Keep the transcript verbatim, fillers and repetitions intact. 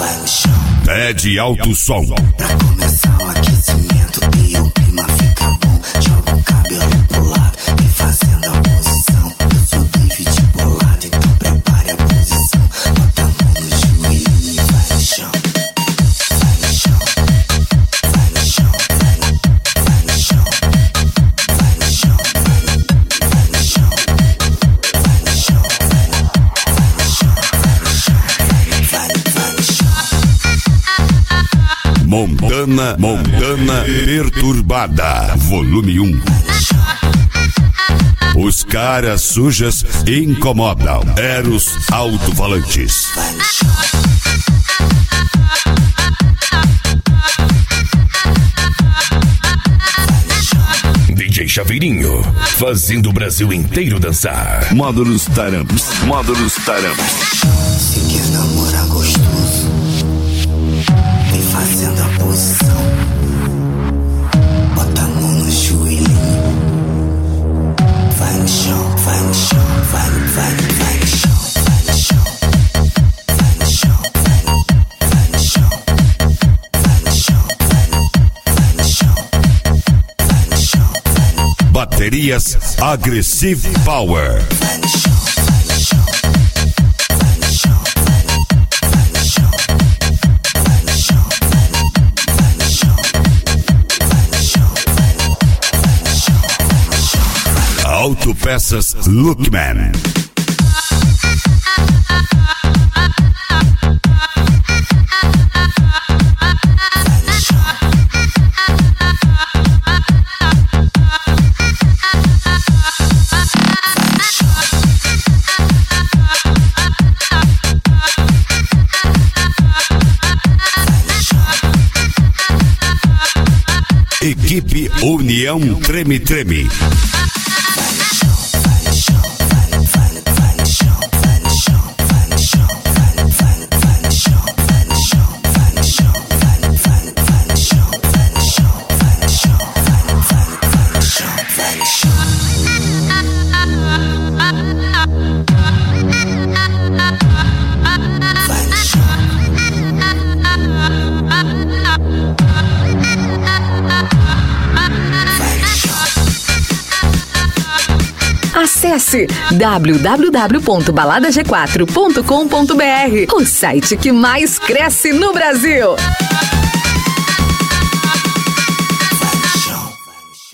vai no chão. Pede alto som. Pra começar o aquecimento e o clima fica bom, joga o cabelo pro lado e fazendo a posição. Eu sou David bolado, então prepare a posição. Bota a mão no joelho e vai no chão. Vai no chão. Vai no chão. Vai no, vai no chão. Vai no chão. Vai no, vai no chão. Vai no chão. Vai no, vai no chão. Vai no chão. Vai no, vai no chão. Montana, Montana Perturbada, volume um. Os caras sujas incomodam. Eros alto-falantes. D J Chaveirinho, fazendo o Brasil inteiro dançar. Módulos Taramps, módulos Taramps. Se quer namorar gostoso, vem fazendo a posição. Bota a mão no joelhinho. Vai no chão, vai no chão, vai no, vai no, vai no chão, vai no chão. Vai no chão, vai no, vai no chão. Vai no chão, vai no, vai no chão. Vai no chão, vai no. Baterias Aggressive Power. Vai no chão, vai no chão. Vai no chão, vai no, vai no chão. Vai no chão, vai no, vai no chão. Vai no chão, vai no, vai no chão. Vai no chão, vai no. Autopeças Lookman. Equipe União Treme Treme. Acesse w w w ponto balada g quatro ponto com ponto b r, o site que mais cresce no Brasil.